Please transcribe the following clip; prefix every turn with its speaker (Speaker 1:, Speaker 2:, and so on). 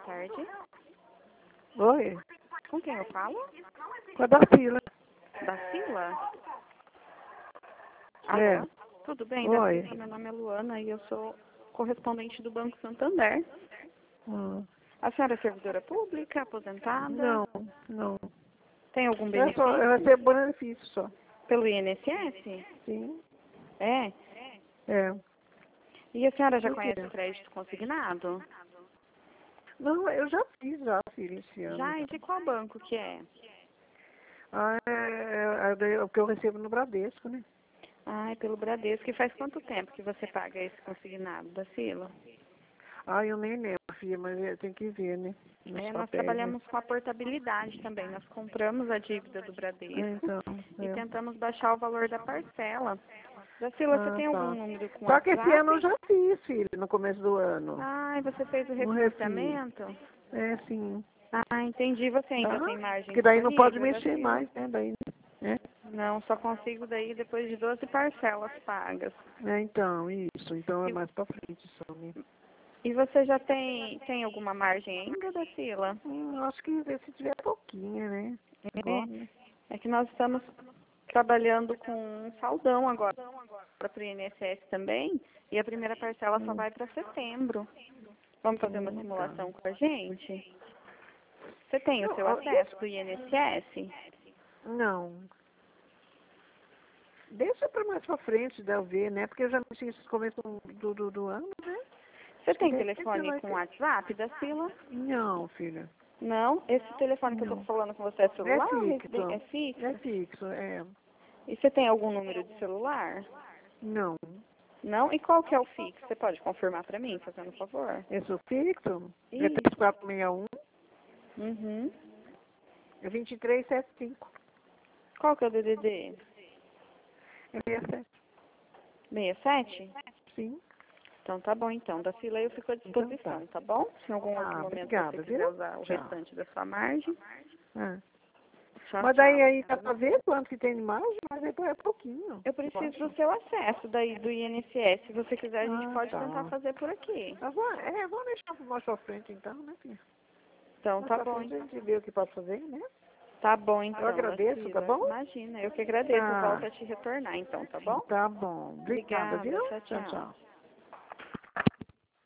Speaker 1: tarde.
Speaker 2: Oi,
Speaker 1: Com quem eu falo?
Speaker 2: com a da fila.
Speaker 1: Da Sila? Alô?
Speaker 2: É.
Speaker 1: Tudo bem,
Speaker 2: Oi.
Speaker 1: da Sila? Meu nome é Luana e eu sou correspondente do Banco Santander.
Speaker 2: Hum.
Speaker 1: A senhora é servidora pública, aposentada?
Speaker 2: Não.
Speaker 1: Tem algum
Speaker 2: Eu
Speaker 1: benefício
Speaker 2: recebo benefício só.
Speaker 1: pelo INSS?
Speaker 2: Sim.
Speaker 1: É.
Speaker 2: É.
Speaker 1: E a senhora já
Speaker 2: Por quê?
Speaker 1: conhece o crédito consignado?
Speaker 2: Não, eu já fiz filho, esse ano.
Speaker 1: Já? E de qual banco que é?
Speaker 2: É o que eu recebo no Bradesco, né?
Speaker 1: Ah, é pelo Bradesco. E faz quanto tempo que você paga esse consignado da Sila?
Speaker 2: Eu nem lembro, filha, mas eu tenho que ver, né? Nos
Speaker 1: Nós
Speaker 2: papéis, né?
Speaker 1: trabalhamos com a portabilidade também. Nós compramos a dívida do Bradesco
Speaker 2: Então,
Speaker 1: e
Speaker 2: é.
Speaker 1: tentamos baixar o valor da parcela. Dacila, você tem algum
Speaker 2: Tá.
Speaker 1: número com
Speaker 2: Só que esse
Speaker 1: WhatsApp?
Speaker 2: ano eu já fiz, filho, no começo do ano.
Speaker 1: Ah, e você fez o
Speaker 2: Não refiz.
Speaker 1: refinanciamento?
Speaker 2: É, sim.
Speaker 1: Ah, entendi. Você ainda
Speaker 2: Tá?
Speaker 1: tem margem
Speaker 2: Porque daí não pode
Speaker 1: disponível,
Speaker 2: mexer
Speaker 1: Dacila?
Speaker 2: mais, né? Daí, né?
Speaker 1: Não, só consigo daí depois de 12 parcelas pagas.
Speaker 2: Então, isso. Então é
Speaker 1: E,
Speaker 2: mais pra frente só, né?
Speaker 1: e você já tem alguma margem ainda, Dacila?
Speaker 2: Acho que se tiver pouquinho, né? Agora, né?
Speaker 1: É que nós estamos trabalhando com um saldão agora para o INSS também, e a primeira parcela só vai para setembro. Vamos fazer uma
Speaker 2: Tá.
Speaker 1: simulação com a gente? Você tem o seu
Speaker 2: Não,
Speaker 1: acesso do INSS?
Speaker 2: não. Deixa pra mais pra frente, de eu ver, né? Porque eu já mexi esse começo do ano, né?
Speaker 1: Você
Speaker 2: Acho que
Speaker 1: tem
Speaker 2: de repente
Speaker 1: telefone
Speaker 2: vai
Speaker 1: com
Speaker 2: ter.
Speaker 1: WhatsApp da Sila?
Speaker 2: Não, filha.
Speaker 1: Não? Esse telefone que eu estou
Speaker 2: Não.
Speaker 1: falando com você é
Speaker 2: É
Speaker 1: celular ou
Speaker 2: fixo.
Speaker 1: é fixo?
Speaker 2: É fixo, é.
Speaker 1: E você tem algum número de celular?
Speaker 2: Não.
Speaker 1: Não? E qual que é o fixo? Você pode confirmar para mim, fazendo um favor?
Speaker 2: Esse é o fixo é
Speaker 1: Isso.
Speaker 2: 3461
Speaker 1: Uhum.
Speaker 2: é 2375.
Speaker 1: Qual que é o DDD?
Speaker 2: É 67.
Speaker 1: 67?
Speaker 2: Sim.
Speaker 1: Então tá bom então. Da fila eu fico à
Speaker 2: Então
Speaker 1: disposição, tá bom? Se em algum outro momento você
Speaker 2: obrigada,
Speaker 1: quiser
Speaker 2: viu?
Speaker 1: usar o
Speaker 2: Tchau.
Speaker 1: restante da sua margem.
Speaker 2: É.
Speaker 1: Tchau,
Speaker 2: Mas
Speaker 1: tchau.
Speaker 2: aí dá pra ver quanto que tem de margem, mas depois é pouquinho.
Speaker 1: Eu preciso do seu acesso daí do INSS. Se você quiser, a gente pode tentar
Speaker 2: Tá.
Speaker 1: fazer por aqui.
Speaker 2: Vamos deixar mais pra frente então, né, filha?
Speaker 1: Então
Speaker 2: Mais
Speaker 1: tá
Speaker 2: pra
Speaker 1: bom,
Speaker 2: frente a
Speaker 1: então.
Speaker 2: gente vê o que pode fazer, né?
Speaker 1: Tá bom
Speaker 2: Eu
Speaker 1: então,
Speaker 2: agradeço, tá
Speaker 1: Dacila.
Speaker 2: bom?
Speaker 1: Imagina, eu que agradeço.
Speaker 2: Tá.
Speaker 1: Volto a te retornar então, tá bom?
Speaker 2: Tá bom. Obrigada,
Speaker 1: Obrigada.
Speaker 2: viu?
Speaker 1: Tchau,
Speaker 2: Tchau,
Speaker 1: tchau.
Speaker 2: tchau.